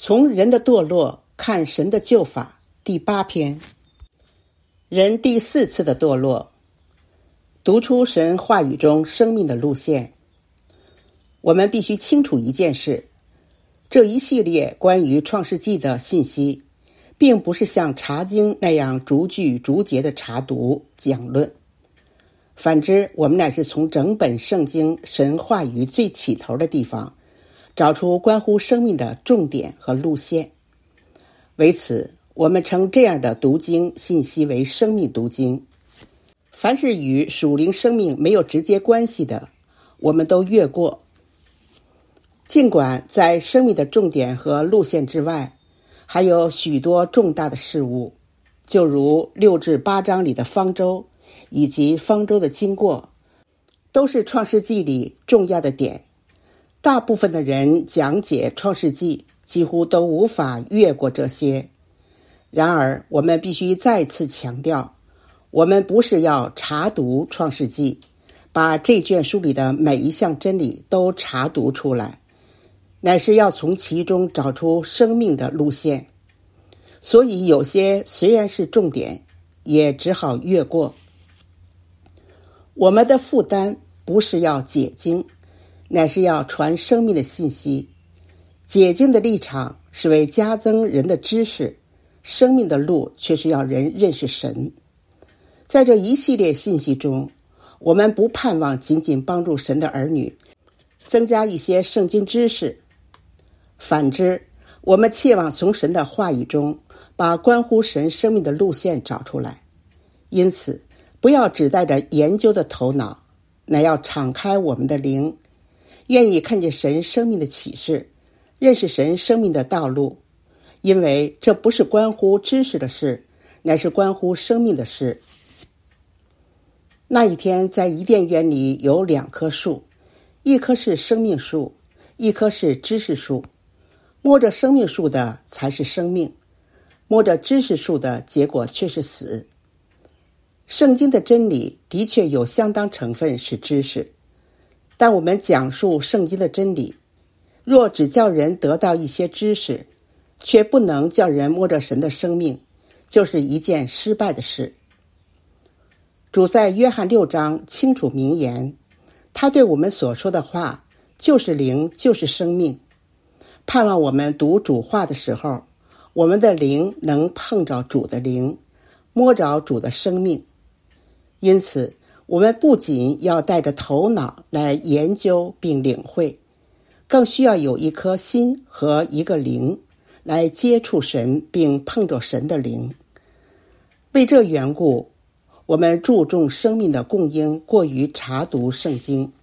从人的堕落看神的救法，第8篇。人第4次的堕落，读出神话语中生命的路线。我们必须清楚一件事，这一系列关于创世纪的信息，并不是像查经那样逐句逐节的查读讲论。反之，我们乃是从整本圣经神话语最起头的地方，找出关乎生命的重点和路线。为此，我们称这样的读经信息为生命读经。凡是与属灵生命没有直接关系的，我们都越过。尽管在生命的重点和路线之外，还有许多重大的事物，就如6至8章里的方舟，以及方舟的经过，都是创世纪里重要的点。大部分的人讲解创世纪几乎都无法越过这些。然而，我们必须再次强调，我们不是要查读创世纪，把这卷书里的每一项真理都查读出来，乃是要从其中找出生命的路线。所以有些虽然是重点，也只好越过。我们的负担不是要解经，乃是要传生命的信息。解经的立场是为加增人的知识，生命的路却是要人认识神。在这一系列信息中，我们不盼望仅仅帮助神的儿女增加一些圣经知识，反之，我们切望从神的话语中把关乎神生命的路线找出来。因此，不要只带着研究的头脑，乃要敞开我们的灵，愿意看见神生命的启示，认识神生命的道路。因为这不是关乎知识的事，乃是关乎生命的事。那一天，在伊甸园里有2棵树，一棵是生命树，一棵是知识树。摸着生命树的才是生命，摸着知识树的结果却是死。圣经的真理的确有相当成分是知识，但我们讲述圣经的真理，若只叫人得到一些知识，却不能叫人摸着神的生命，就是一件失败的事。主在约翰6章清楚明言，他对我们所说的话就是灵，就是生命。盼望我们读主话的时候，我们的灵能碰着主的灵，摸着主的生命。因此，我们不仅要带着头脑来研究并领会，更需要有一颗心和一个灵来接触神并碰着神的灵。为这缘故，我们注重生命的供应过于查读圣经。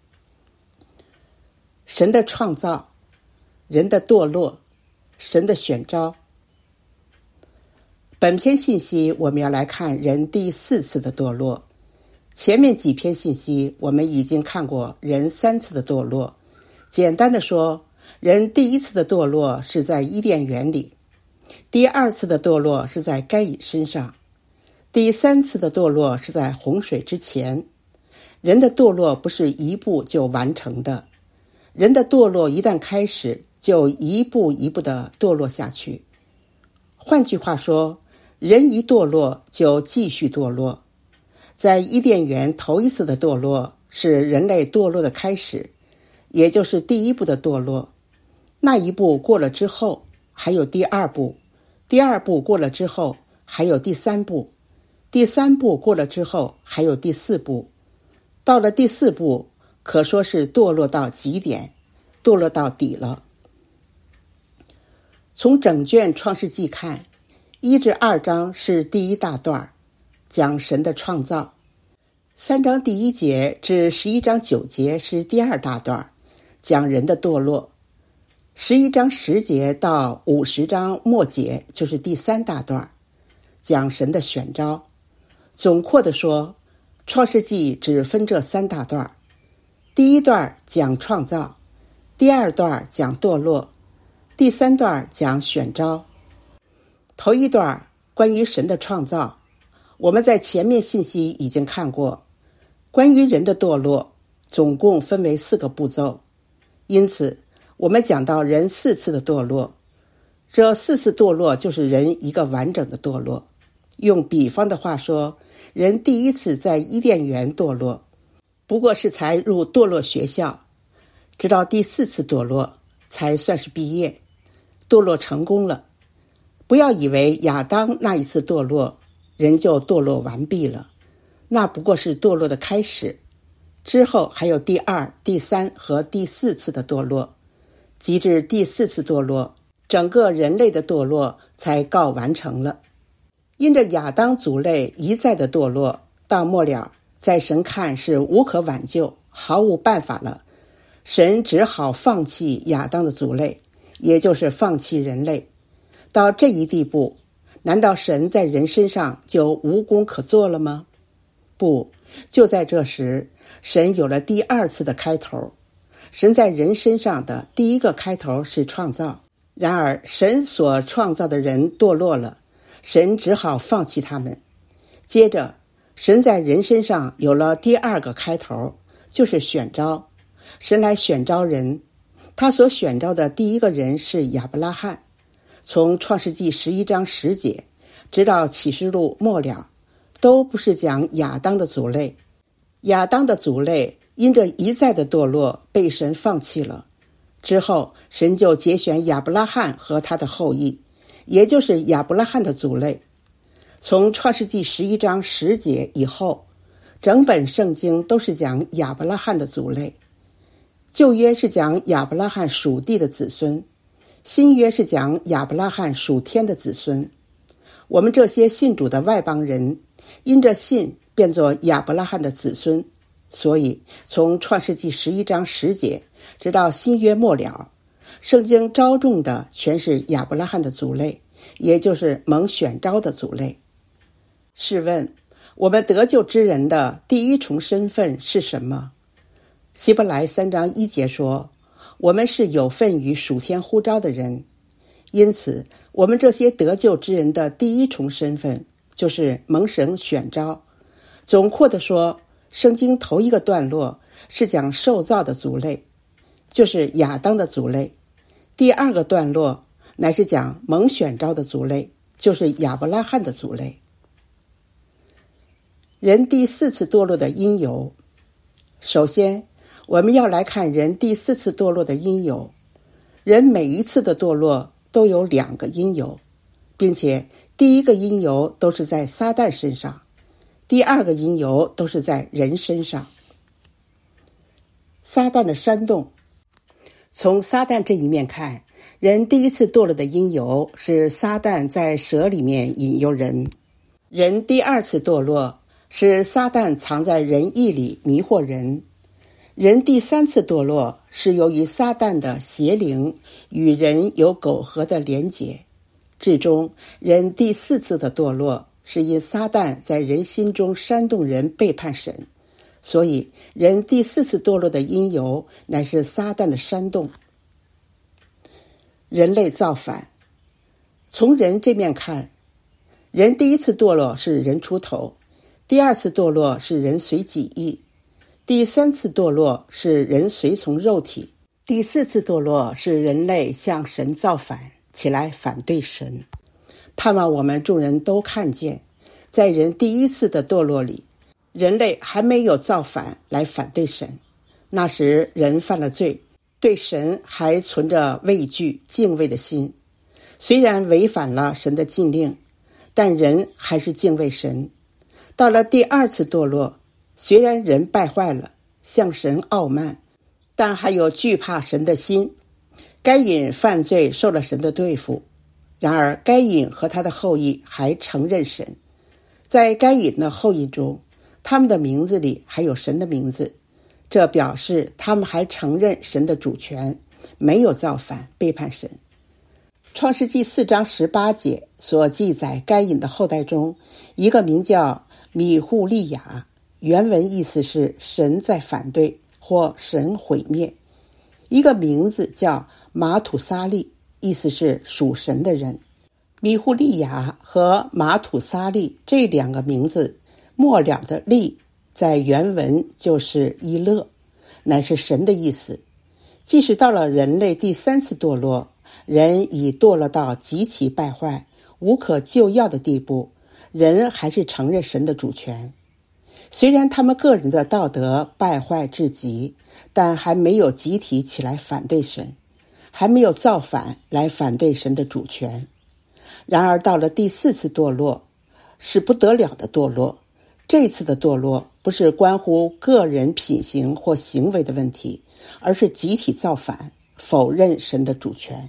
神的创造，人的堕落，神的选召。本篇信息我们要来看人第4次的堕落。前面几篇信息我们已经看过人3次的堕落。简单的说，人第1次的堕落是在伊甸园里，第2次的堕落是在该隐身上，第3次的堕落是在洪水之前。人的堕落不是一步就完成的，人的堕落一旦开始，就一步一步地堕落下去。换句话说，人一堕落就继续堕落。在伊甸园头1次的堕落是人类堕落的开始，也就是第1步的堕落。那一步过了之后，还有第2步，第2步过了之后，还有第3步，第3步过了之后，还有第4步。到了第4步，可说是堕落到极点，堕落到底了。从整卷创世纪看，1至2章是第1大段，讲神的创造。3章第1节至11章9节是第2大段，讲人的堕落。11章10节到50章末节就是第3大段，讲神的选召。总括地说，创世纪只分这3大段。第1段讲创造，第2段讲堕落，第3段讲选召。头1段关于神的创造，我们在前面信息已经看过。关于人的堕落，总共分为4个步骤。因此，我们讲到人4次的堕落， 这4次堕落就是人一个完整的堕落。用比方的话说，人第一次在伊甸园堕落，不过是才入堕落学校，直到第4次堕落才算是毕业，堕落成功了。不要以为亚当那一次堕落，人就堕落完毕了，那不过是堕落的开始。之后还有第2、第3和第4次的堕落，及至第4次堕落，整个人类的堕落才告完成了。因着亚当族类一再的堕落，到末了，在神看是无可挽救，毫无办法了，神只好放弃亚当的族类，也就是放弃人类。到这一地步，难道神在人身上就无功可做了吗？不，就在这时，神有了第2次的开头。神在人身上的第一个开头是创造，然而神所创造的人堕落了，神只好放弃他们。接着，神在人身上有了第2个开头，就是选召。神来选召人，他所选召的第一个人是亚伯拉罕。从创世纪11章10节直到启示录末了，都不是讲亚当的族类。亚当的族类因着一再的堕落被神放弃了，之后神就节选亚伯拉罕和他的后裔，也就是亚伯拉罕的族类。从创世纪11章10节以后，整本圣经都是讲亚伯拉罕的族类。旧约是讲亚伯拉罕属地的子孙，新约是讲亚伯拉罕属天的子孙。我们这些信主的外邦人，因着信变作亚伯拉罕的子孙，所以从创世纪11章10节直到新约末了，圣经招众的全是亚伯拉罕的族类，也就是蒙选召的族类。试问，我们得救之人的第一重身份是什么？希伯来3章1节说，我们是有份于属天呼召的人。因此，我们这些得救之人的第一重身份就是蒙神选召。总括地说，圣经头一个段落是讲受造的族类，就是亚当的族类。第2个段落乃是讲蒙选召的族类，就是亚伯拉罕的族类。人第4次堕落的因由，首先我们要来看人第4次堕落的因由。人每一次的堕落都有2个因由，并且第一个因由都是在撒旦身上，第2个因由都是在人身上。撒旦的煽动，从撒旦这一面看，人第一次堕落的因由是撒旦在蛇里面引诱人。人第2次堕落是撒旦藏在人意里迷惑人。人第3次堕落是由于撒旦的邪灵与人有苟合的连结。至终，人第4次的堕落是因撒旦在人心中煽动人背叛神。所以人第4次堕落的因由乃是撒旦的煽动。人类造反，从人这面看，人第1次堕落是人出头，第2次堕落是人随己意，第3次堕落是人随从肉体，第4次堕落是人类向神造反，起来反对神。盼望我们众人都看见，在人第1次的堕落里，人类还没有造反来反对神，那时人犯了罪，对神还存着畏惧敬畏的心。虽然违反了神的禁令，但人还是敬畏神。到了第2次堕落，虽然人败坏了，向神傲慢，但还有惧怕神的心。该隐犯罪受了神的对付，然而该隐和他的后裔还承认神。在该隐的后裔中，他们的名字里还有神的名字，这表示他们还承认神的主权，没有造反背叛神。创世纪4章18节所记载该隐的后代中，一个名叫米户利亚，原文意思是神在反对或神毁灭。一个名字叫马土撒利，意思是属神的人。米户利亚和马土撒利这2个名字末了的利在原文就是伊勒，乃是神的意思。即使到了人类第3次堕落， 人已堕落到极其败坏、无可救药的地步，人还是承认神的主权。虽然他们个人的道德败坏至极，但还没有集体起来反对神，还没有造反来反对神的主权。然而到了第4次堕落，是不得了的堕落。这次的堕落不是关乎个人品行或行为的问题，而是集体造反，否认神的主权。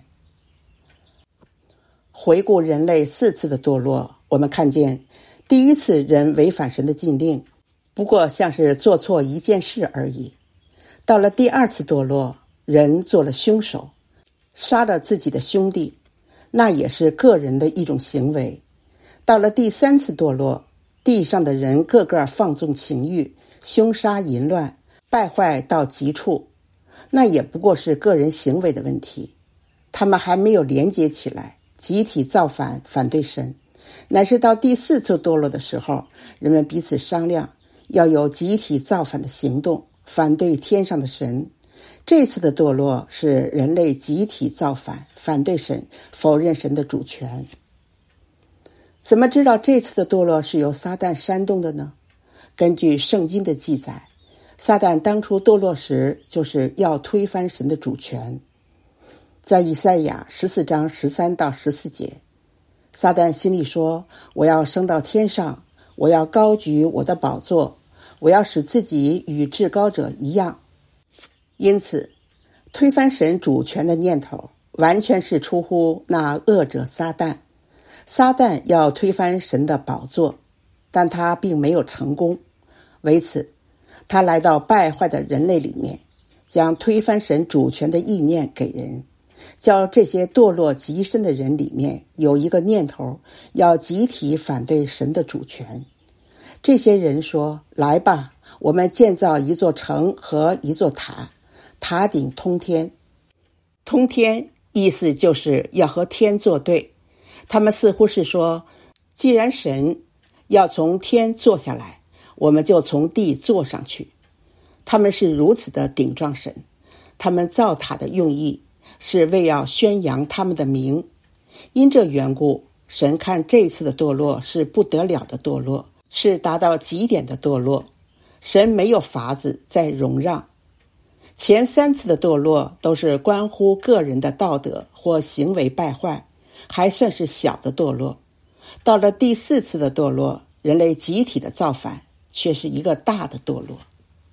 回顾人类4次的堕落，我们看见第一次人违反神的禁令，不过像是做错一件事而已。到了第2次堕落，人做了凶手，杀了自己的兄弟，那也是个人的一种行为。到了第3次堕落，地上的人个个放纵情欲，凶杀淫乱，败坏到极处，那也不过是个人行为的问题。他们还没有连接起来，集体造反反对神，乃是到第4次堕落的时候，人们彼此商量，要有集体造反的行动，反对天上的神。这次的堕落是人类集体造反，反对神，否认神的主权。怎么知道这次的堕落是由撒旦煽动的呢？根据圣经的记载，撒旦当初堕落时就是要推翻神的主权。在以赛亚14章13到14节，撒旦心里说，我要升到天上，我要高举我的宝座，我要使自己与至高者一样。因此推翻神主权的念头完全是出乎那恶者撒旦。撒旦要推翻神的宝座，但他并没有成功。为此，他来到败坏的人类里面，将推翻神主权的意念给人，叫这些堕落极深的人里面有一个念头，要集体反对神的主权。这些人说，来吧，我们建造一座城和一座塔，塔顶通天。通天意思就是要和天作对。他们似乎是说，既然神要从天坐下来，我们就从地坐上去。他们是如此的顶撞神。他们造塔的用意是为要宣扬他们的名。因这缘故，神看这次的堕落是不得了的堕落，是达到极点的堕落。神没有法子再容让。前3次的堕落都是关乎个人的道德或行为败坏，还算是小的堕落。到了第4次的堕落，人类集体的造反却是一个大的堕落。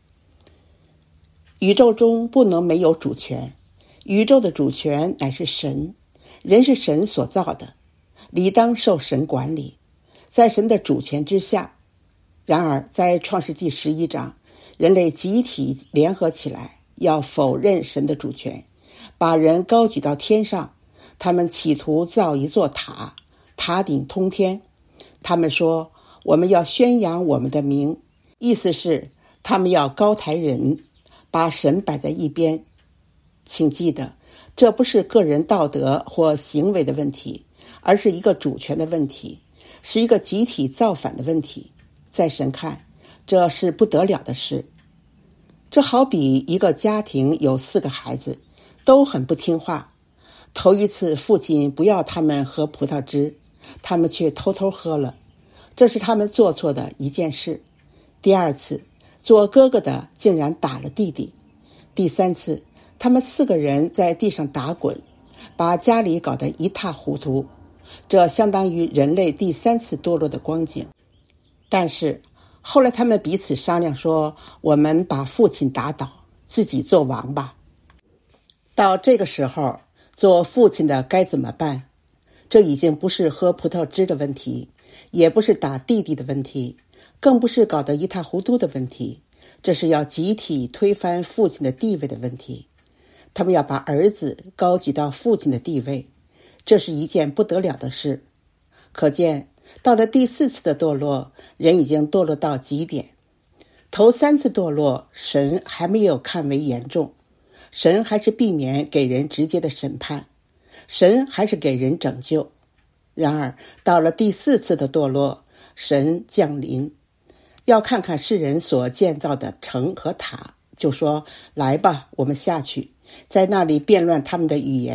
宇宙中不能没有主权，宇宙的主权乃是神，人是神所造的，理当受神管理，在神的主权之下。然而在创世纪11章，人类集体联合起来，要否认神的主权，把人高举到天上。他们企图造一座塔，塔顶通天。他们说，我们要宣扬我们的名，意思是他们要高抬人，把神摆在一边。请记得，这不是个人道德或行为的问题，而是一个主权的问题，是一个集体造反的问题。在神看，这是不得了的事。这好比一个家庭有4个孩子，都很不听话。头一次父亲不要他们喝葡萄汁，他们却偷偷喝了，这是他们做错的一件事。第2次，做哥哥的竟然打了弟弟。第3次，他们4个人在地上打滚，把家里搞得一塌糊涂。这相当于人类第3次堕落的光景。但是后来他们彼此商量说，我们把父亲打倒，自己做王吧。到这个时候，做父亲的该怎么办？这已经不是喝葡萄汁的问题，也不是打弟弟的问题，更不是搞得一塌糊涂的问题，这是要集体推翻父亲的地位的问题。他们要把儿子高举到父亲的地位，这是一件不得了的事。可见到了第4次的堕落，人已经堕落到极点。头3次堕落，神还没有看为严重，神还是避免给人直接的审判，神还是给人拯救。然而到了第4次的堕落，神降临，要看看世人所建造的城和塔，就说，来吧，我们下去，在那里辩论他们的语言，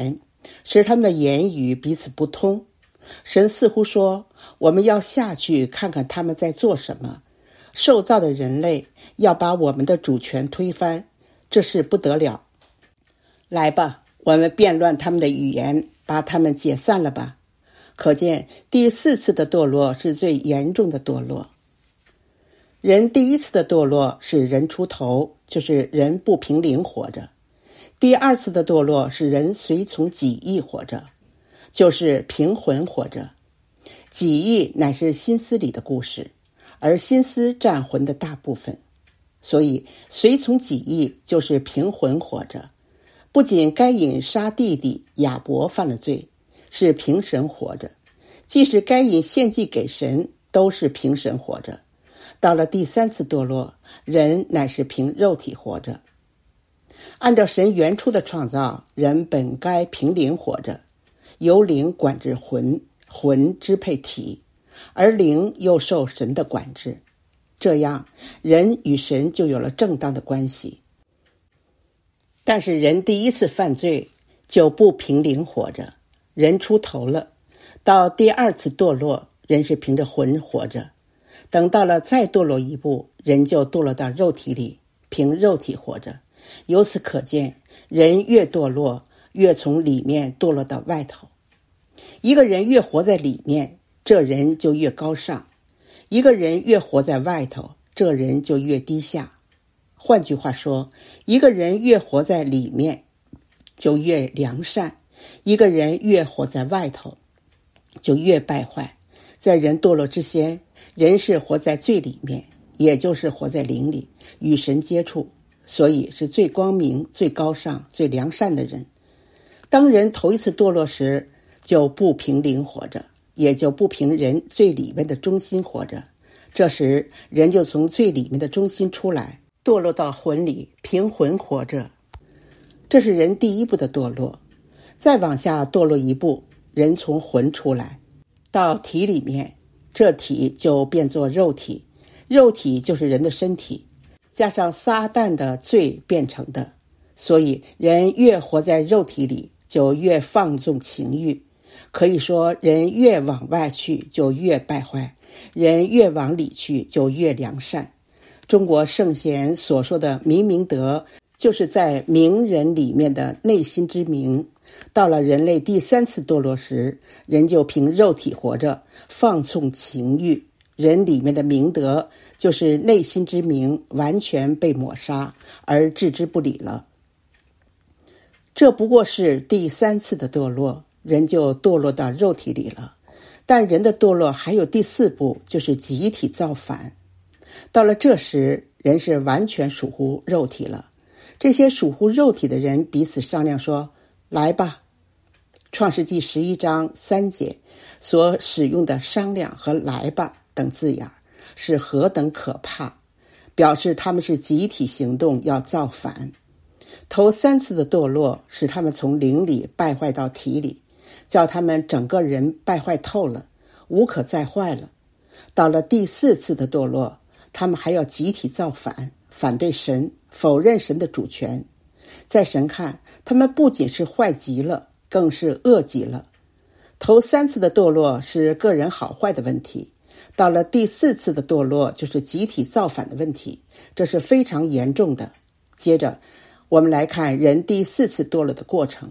使他们的言语彼此不通。神似乎说，我们要下去看看他们在做什么。受造的人类要把我们的主权推翻，这事不得了。来吧，我们辩论他们的语言，把他们解散了吧。可见第4次的堕落是最严重的堕落。人第1次的堕落是人出头，就是人不凭灵活着。第2次的堕落是人随从己意活着，就是凭魂活着。己意乃是心思里的故事，而心思占魂的大部分，所以随从己意就是凭魂活着。不仅该隐杀弟弟亚伯犯了罪，是凭神活着，即使该隐献祭给神，都是凭神活着。到了第3次堕落，人乃是凭肉体活着。按照神原初的创造，人本该凭灵活着，由灵管制魂，魂支配体，而灵又受神的管制，这样人与神就有了正当的关系。但是人第1次犯罪就不凭灵活着，人出头了。到第2次堕落，人是凭着魂活着。等到了再堕落一步，人就堕落到肉体里，凭肉体活着。由此可见，人越堕落，越从里面堕落到外头。一个人越活在里面，这人就越高尚；一个人越活在外头，这人就越低下。换句话说，一个人越活在里面，就越良善；一个人越活在外头，就越败坏。在人堕落之前，人是活在最里面，也就是活在灵里，与神接触，所以是最光明、最高尚、最良善的人。当人头一次堕落时，就不凭灵活着，也就不凭人最里面的中心活着。这时人就从最里面的中心出来，堕落到魂里，凭魂活着。这是人第1步的堕落。再往下堕落一步，人从魂出来到体里面，这体就变作肉体，肉体就是人的身体，加上撒旦的罪变成的。所以人越活在肉体里，就越放纵情欲。可以说，人越往外去就越败坏，人越往里去就越良善。中国圣贤所说的明明德，就是在明人里面的内心之明。到了人类第3次堕落时，人就凭肉体活着，放纵情欲，人里面的明德，就是内心之明，完全被抹杀而置之不理了。这不过是第3次的堕落，人就堕落到肉体里了。但人的堕落还有第4步，就是集体造反。到了这时，人是完全属乎肉体了。这些属乎肉体的人彼此商量说，来吧。创世纪11章3节所使用的商量和来吧等字眼是何等可怕，表示他们是集体行动，要造反。头3次的堕落使他们从灵里败坏到体里，叫他们整个人败坏透了，无可再坏了。到了第4次的堕落，他们还要集体造反，反对神，否认神的主权。在神看，他们不仅是坏极了，更是恶极了。头3次的堕落是个人好坏的问题，到了第4次的堕落就是集体造反的问题，这是非常严重的。接着我们来看人第4次堕落的过程。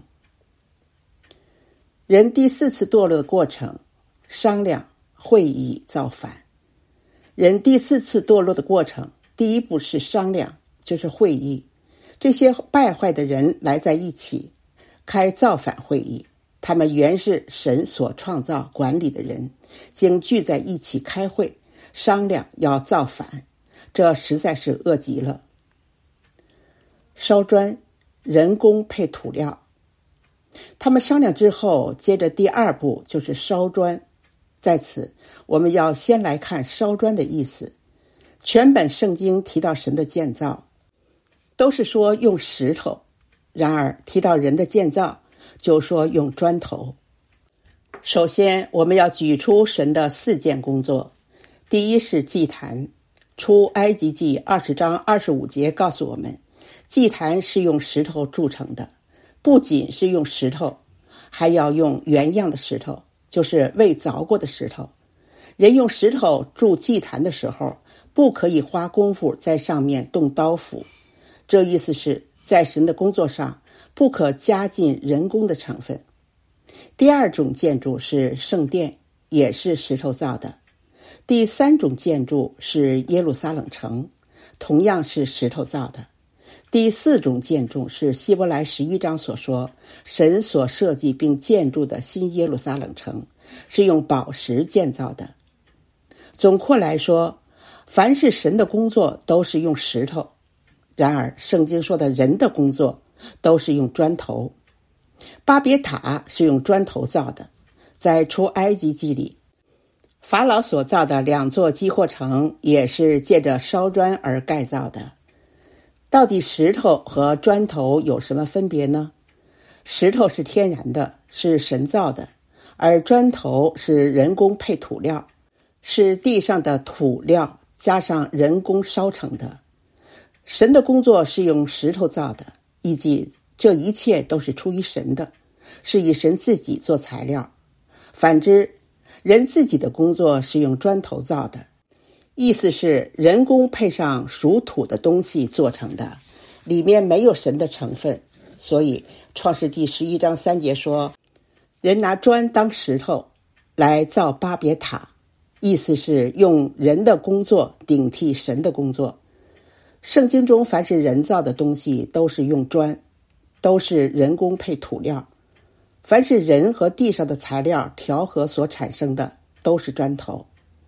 人第4次堕落的过程，商量、会议、造反。人第4次堕落的过程，第1步是商量，就是会议。这些败坏的人来在一起，开造反会议。他们原是神所创造管理的人，经聚在一起开会，商量要造反，这实在是恶极了。烧砖，人工配土料。他们商量之后，接着第2步就是烧砖。在此我们要先来看烧砖的意思。全本圣经提到神的建造，都是说用石头，然而提到人的建造，就说用砖头。首先我们要举出神的4件工作。第一是祭坛。出埃及记20章25节告诉我们，祭坛是用石头铸成的，不仅是用石头， 还要用原样的石头，就是未凿过的石头。人用石头筑祭坛的时候，不可以花功夫在上面动刀斧。这意思是在神的工作上不可加进人工的成分。第二种建筑是圣殿，也是石头造的。第三种建筑是耶路撒冷城，同样是石头造的。第四种建筑是希伯来11章所说，神所设计并建筑的新耶路撒冷城，是用宝石建造的。总括来说，凡是神的工作都是用石头，然而圣经说的人的工作都是用砖头。巴别塔是用砖头造的，在出埃及记里，法老所造的2座基货城也是借着烧砖而盖造的。到底石头和砖头有什么分别呢？石头是天然的，是神造的，而砖头是人工配土料，是地上的土料加上人工烧成的。神的工作是用石头造的，以及这一切都是出于神的，是以神自己做材料。反之，人自己的工作是用砖头造的，意思是人工配上属土的东西做成的，里面没有神的成分。所以创世纪11章3节说，人拿砖当石头来造巴别塔，意思是用人的工作顶替神的工作。圣经中凡是人造的东西都是用砖，都是人工配土料。凡是人和地上的材料调和所产生的都是砖头。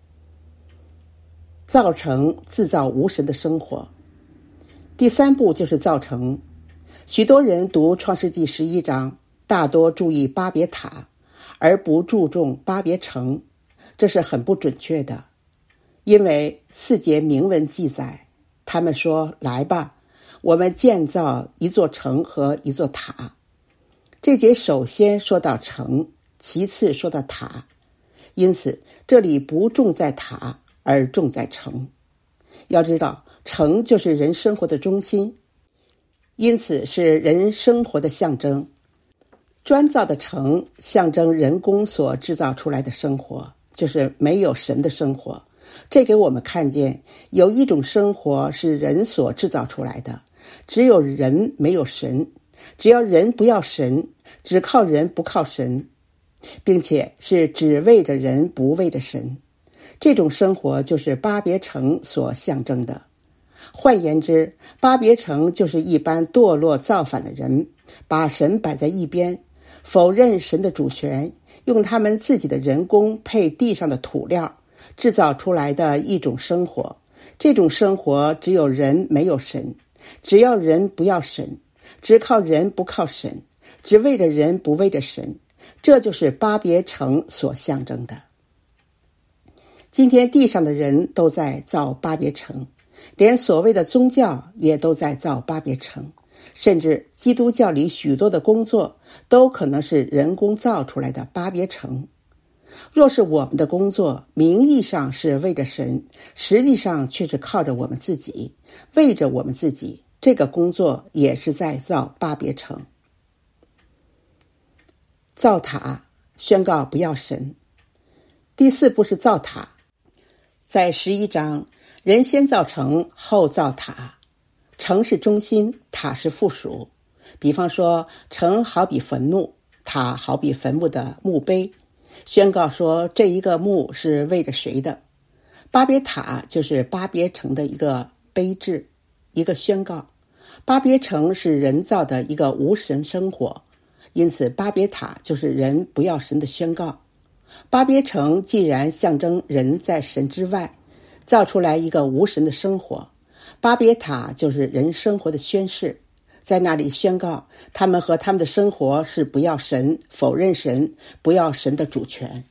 造城制造无神的生活。第三步就是造城。许多人读创世纪11章，大多注意巴别塔，而不注重巴别城，这是很不准确的。因为4节明文记载，他们说，来吧，我们建造一座城和一座塔。这节首先说到城，其次说到塔，因此这里不重在塔，而重在城。要知道，城就是人生活的中心，因此是人生活的象征。砖造的城象征人工所制造出来的生活，就是没有神的生活。这给我们看见有一种生活是人所制造出来的，只有人没有神，只要人不要神，只靠人不靠神，并且是只为着人不为着神。这种生活就是巴别城所象征的。换言之，巴别城就是一般堕落造反的人，把神摆在一边，否认神的主权，用他们自己的人工配地上的土料制造出来的一种生活。这种生活只有人没有神，只要人不要神，只靠人不靠神，只为着人不为着神，这就是巴别城所象征的。今天地上的人都在造巴别城，连所谓的宗教也都在造巴别城，甚至基督教里许多的工作都可能是人工造出来的巴别城。若是我们的工作名义上是为着神，实际上却是靠着我们自己，为着我们自己，这个工作也是在造巴别城。造塔，宣告不要神。第4步是造塔。在11章，人先造城，后造塔。城是中心，塔是附属。比方说，城好比坟墓，塔好比坟墓的墓碑，宣告说这一个墓是为着谁的。巴别塔就是巴别城的一个碑志，一个宣告。巴别城是人造的一个无神生活，因此巴别塔就是人不要神的宣告。巴别城既然象征人在神之外，造出来一个无神的生活，巴别塔就是人生活的宣誓，在那里宣告他们和他们的生活是不要神，否认神，不要神的主权。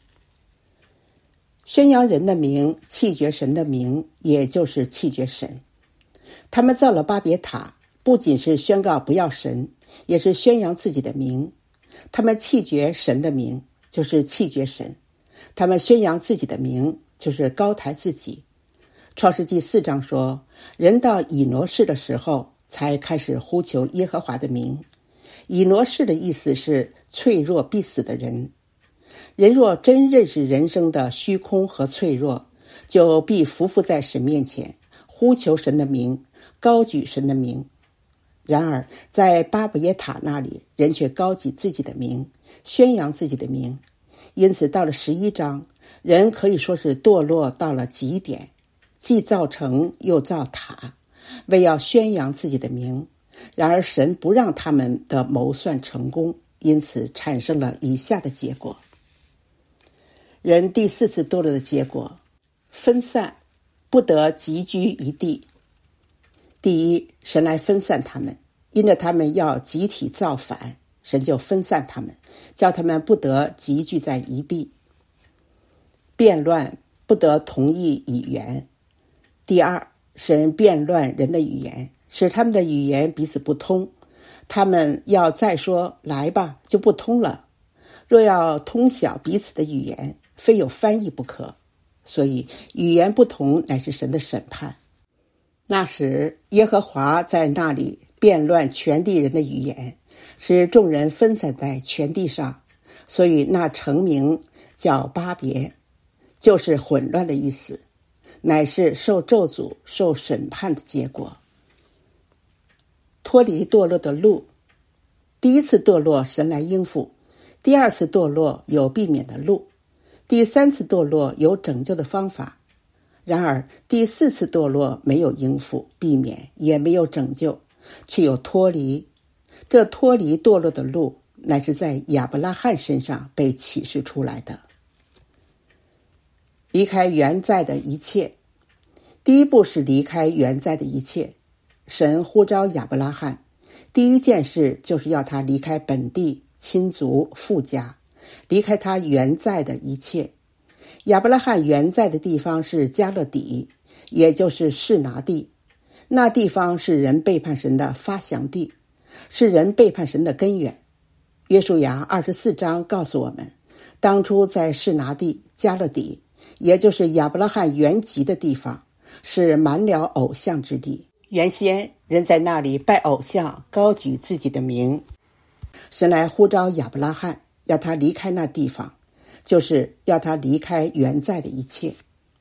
宣扬人的名，弃绝神的名，也就是弃绝神。他们造了巴别塔，不仅是宣告不要神，也是宣扬自己的名。他们弃绝神的名，就是弃绝神。他们宣扬自己的名，就是高抬自己。创世纪4章说，人到以挪士的时候才开始呼求耶和华的名。 以挪士的意思是脆弱必死的人。人若真认识人生的虚空和脆弱，就必匍匐在神面前，呼求神的名，高举神的名。然而在巴布耶塔那里，人却高举自己的名，宣扬自己的名。因此到了11章，人可以说是堕落到了极点，既造城又造塔，为要宣扬自己的名。然而神不让他们的谋算成功，因此产生了以下的结果。人第4次堕落的结果，分散，不得集居一地。第一，神来分散他们，因着他们要集体造反，神就分散他们，叫他们不得集聚在一地。变乱，不得同一语言。第二，神变乱人的语言，使他们的语言彼此不通，他们要再说来吧，就不通了。若要通晓彼此的语言，非有翻译不可。所以语言不同乃是神的审判。那时耶和华在那里变乱全地人的语言，使众人分散在全地上，所以那城名叫巴别，就是混乱的意思，乃是受咒诅受审判的结果。脱离堕落的路，第一次堕落神来应付，第二次堕落有避免的路，第三次堕落有拯救的方法。然而第4次堕落没有应付避免，也没有拯救，却有脱离。这脱离堕落的路乃是在亚伯拉罕身上被启示出来的。离开原在的一切，第一步是离开原在的一切。神呼召亚伯拉罕，第一件事就是要他离开本地、亲族、父家，离开他原在的一切。亚伯拉罕原在的地方是加勒底，也就是示拿地。那地方是人背叛神的发祥地，是人背叛神的根源。约书亚24章告诉我们，当初在示拿地加勒底，也就是亚伯拉罕原籍的地方，是满了偶像之地。原先人在那里拜偶像，高举自己的名。神来呼召亚伯拉罕，要他离开那地方，就是要他离开原在的一切，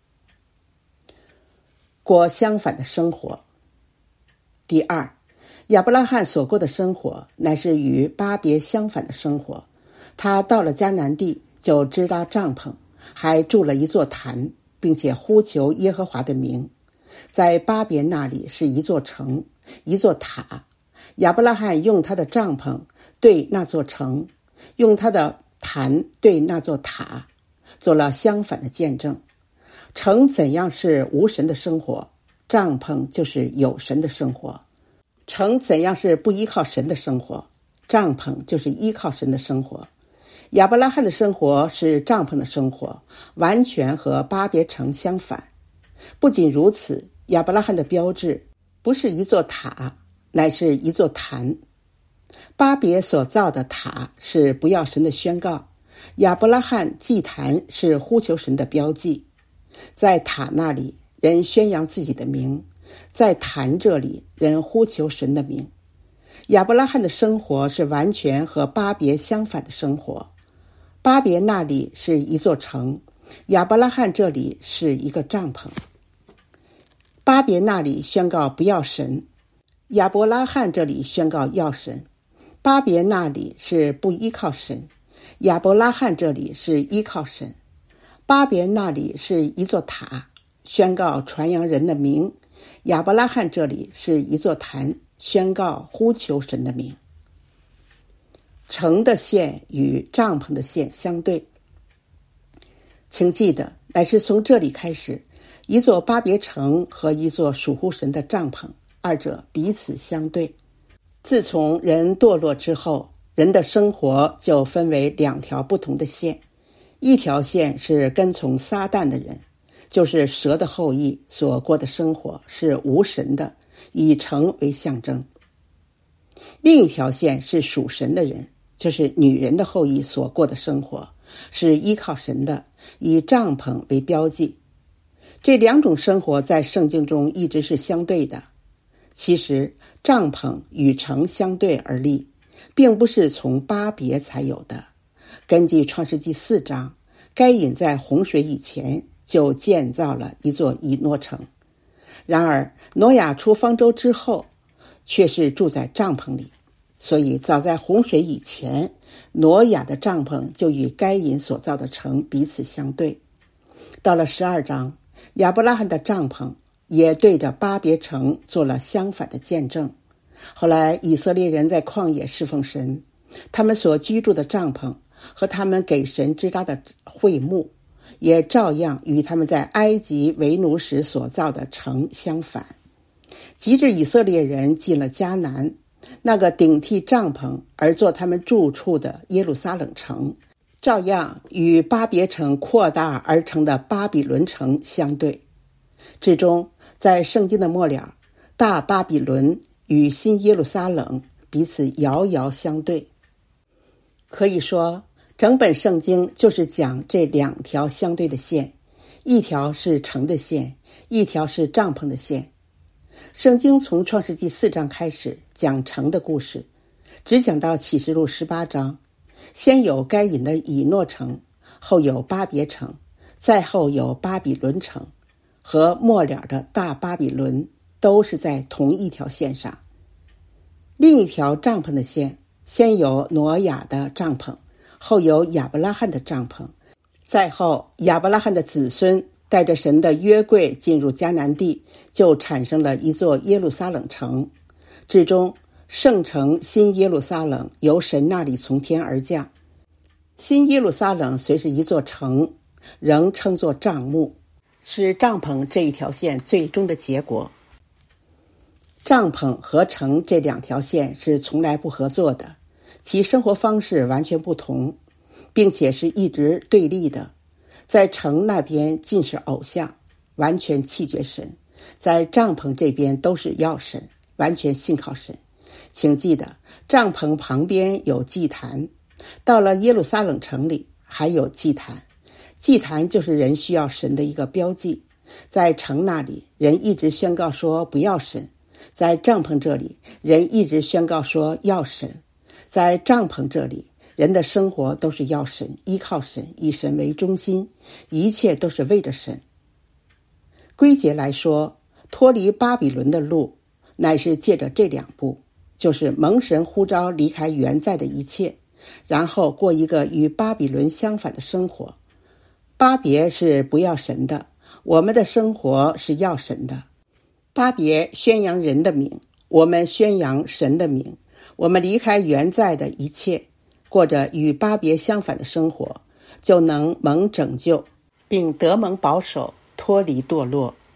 过相反的生活。第二，亚伯拉罕所过的生活乃是与巴别相反的生活。他到了迦南地，就支搭帐篷，还筑了一座坛，并且呼求耶和华的名。在巴别那里是一座城，一座塔。亚伯拉罕用他的帐篷对那座城，用他的坛对那座塔，做了相反的见证。城怎样是无神的生活，帐篷就是有神的生活。城怎样是不依靠神的生活，帐篷就是依靠神的生活。亚伯拉罕的生活是帐篷的生活，完全和巴别城相反。不仅如此，亚伯拉罕的标志不是一座塔，乃是一座坛。巴别所造的塔是不要神的宣告，亚伯拉罕祭坛是呼求神的标记。在塔那里，人宣扬自己的名；在坛这里，人呼求神的名。亚伯拉罕的生活是完全和巴别相反的生活。巴别那里是一座城，亚伯拉罕这里是一个帐篷。巴别那里宣告不要神，亚伯拉罕这里宣告要神。巴别那里是不依靠神，亚伯拉罕这里是依靠神。巴别那里是一座塔，宣告传扬人的名；亚伯拉罕这里是一座坛，宣告呼求神的名。城的线与帐篷的线相对，请记得，乃是从这里开始，一座巴别城和一座属乎神的帐篷，二者彼此相对。自从人堕落之后，人的生活就分为2条不同的线。一条线是跟从撒旦的人，就是蛇的后裔所过的生活是无神的，以城为象征。另一条线是属神的人，就是女人的后裔所过的生活是依靠神的，以帐篷为标记。这2种生活在圣经中一直是相对的。其实帐篷与城相对而立， 并不是从巴别才有的。根据创世纪4章，该隐在洪水以前就建造了一座以诺城。然而挪亚出方舟之后却是住在帐篷里，所以早在洪水以前，挪亚的帐篷就与该隐所造的城彼此相对。到了12章，亚伯拉罕的帐篷也对着巴别城做了相反的见证。后来以色列人在旷野侍奉神，他们所居住的帐篷和他们给神支搭的会幕也照样与他们在埃及为奴时所造的城相反。及至以色列人进了迦南，那个顶替帐篷而做他们住处的耶路撒冷城，照样与巴别城扩大而成的巴比伦城相对。至终在圣经的末了，大巴比伦与新耶路撒冷彼此遥遥相对。可以说整本圣经就是讲这2条相对的线，一条是城的线，一条是帐篷的线。圣经从创世纪4章开始讲城的故事，只讲到启示录18章。先有该隐的以诺城，后有巴别城，再后有巴比伦城，和末了的大巴比伦都是在同一条线上。另一条帐篷的线，先有挪亚的帐篷，后有亚伯拉罕的帐篷，再后亚伯拉罕的子孙带着神的约柜进入迦南地，就产生了一座耶路撒冷城。至终圣城新耶路撒冷由神那里从天而降。新耶路撒冷虽是一座城，仍称作帐幕，是帐篷这一条线最终的结果。帐篷和城这2条线是从来不合作的，其生活方式完全不同，并且是一直对立的。在城那边尽是偶像，完全弃绝神；在帐篷这边都是要神，完全信靠神。请记得，帐篷旁边有祭坛，到了耶路撒冷城里还有祭坛。祭坛就是人需要神的一个标记。在城那里，人一直宣告说不要神；在帐篷这里，人一直宣告说要神。在帐篷这里，人的生活都是要神，依靠神，以神为中心，一切都是为着神。归结来说，脱离巴比伦的路乃是借着这2步，就是蒙神呼召离开原在的一切，然后过一个与巴比伦相反的生活。巴别是不要神的，我们的生活是要神的。巴别宣扬人的名，我们宣扬神的名。我们离开原在的一切，过着与巴别相反的生活，就能蒙拯救，并得蒙保守，脱离堕落。